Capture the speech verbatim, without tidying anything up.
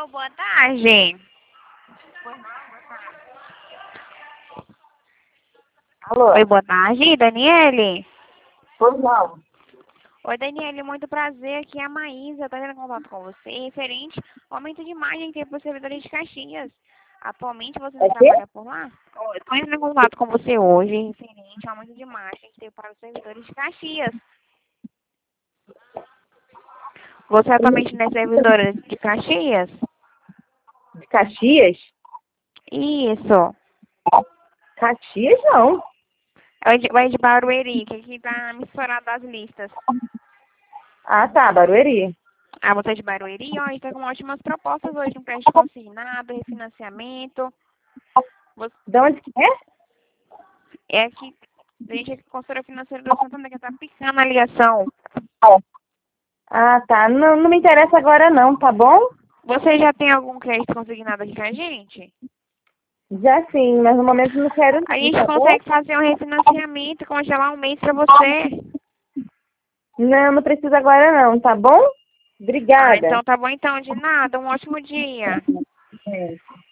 Alô, boa tarde. Alô? Oi, boa tarde, Daniele. Pois não. Oi, Daniele, muito prazer. Aqui é a Maísa. Estou entrando em contato com você referente ao aumento de imagem que tem para os servidores de Caxias. Atualmente você não É quê? trabalha por lá? Estou entrando em contato com você hoje referente ao aumento de imagem que tem para os servidores de Caxias. Você atualmente não é servidora de Caxias? De Caxias? Isso. Caxias não. É de, é de Barueri, que aqui está misturado das listas. Ah, tá, Barueri. Ah, você é de Barueri? Ó, a gente está com ótimas propostas hoje, um crédito consignado, refinanciamento. Você, De onde que é? é que a gente é consultora financeira do Santander, que está picando a ligação. Ah, tá. Não, não me interessa agora não, tá bom? Você já tem algum crédito consignado aqui com a gente? Já sim, mas no momento não quero A não, gente tá bom? consegue fazer um refinanciamento, congelar um mês para você. Não, não precisa agora não, tá bom? Ah, Obrigada. então tá bom então, de nada. Um ótimo dia. É.